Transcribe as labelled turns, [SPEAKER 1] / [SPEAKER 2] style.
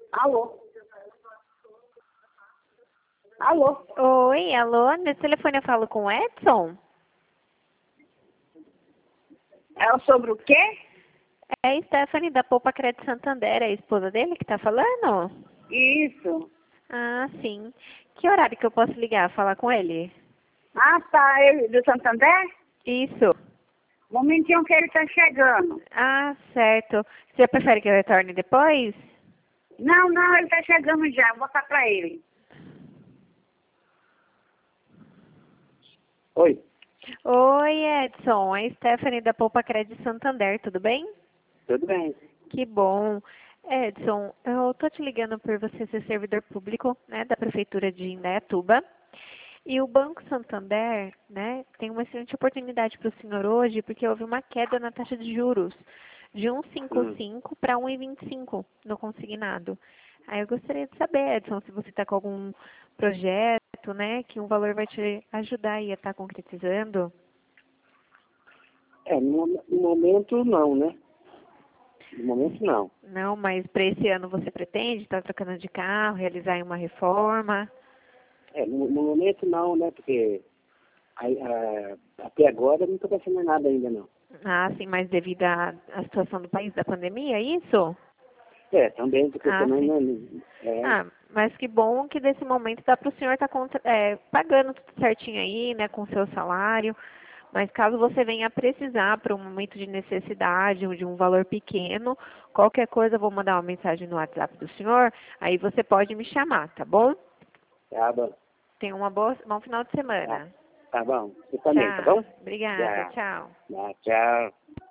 [SPEAKER 1] Alô? Alô?
[SPEAKER 2] Oi, alô, nesse telefone eu falo com o Edson?
[SPEAKER 1] É sobre o quê?
[SPEAKER 2] É a Stephanie da Poupa Crédito Santander, é a esposa dele que tá falando?
[SPEAKER 1] Isso.
[SPEAKER 2] Ah, sim. Que horário que eu posso ligar, falar com ele?
[SPEAKER 1] Ah, tá. Ele do Santander?
[SPEAKER 2] Isso.
[SPEAKER 1] Momentinho que ele tá chegando.
[SPEAKER 2] Ah, certo. Você prefere que eu retorne depois?
[SPEAKER 1] Não, ele tá chegando já. Vou botar pra ele. Oi.
[SPEAKER 2] Oi, Edson, é a Stephanie da Poupa Crédito Santander, tudo bem?
[SPEAKER 1] Tudo bem?
[SPEAKER 2] Que bom. Edson, eu tô te ligando por você ser servidor público, né, da Prefeitura de Indaiatuba. E o Banco Santander, né, tem uma excelente oportunidade para o senhor hoje, porque houve uma queda na taxa de juros de 1,55 para 1,25 no consignado. Aí eu gostaria de saber, Edson, se você está com algum projeto, né, que um valor vai te ajudar aí a estar concretizando.
[SPEAKER 1] No momento não, né? No momento não.
[SPEAKER 2] Não, mas para esse ano você pretende estar trocando de carro, realizar aí uma reforma?
[SPEAKER 1] No momento não, né? Porque até agora não tô pensando em nada ainda não.
[SPEAKER 2] Ah, sim, mas devido à situação do país, da pandemia, é isso?
[SPEAKER 1] Também, porque
[SPEAKER 2] Ah,
[SPEAKER 1] também
[SPEAKER 2] sim.
[SPEAKER 1] não.
[SPEAKER 2] Ah, mas que bom que desse momento dá para o senhor estar pagando tudo certinho aí, né, com o seu salário. Mas caso você venha precisar para um momento de necessidade ou de um valor pequeno, qualquer coisa, eu vou mandar uma mensagem no WhatsApp do senhor, aí você pode me chamar, tá bom?
[SPEAKER 1] Tá bom.
[SPEAKER 2] Tenha bom final de
[SPEAKER 1] Tá,
[SPEAKER 2] semana.
[SPEAKER 1] tá bom. Você também, tá
[SPEAKER 2] Tchau.
[SPEAKER 1] bom?
[SPEAKER 2] Obrigada.
[SPEAKER 1] Tchau.
[SPEAKER 2] Tchau.
[SPEAKER 1] Tchau.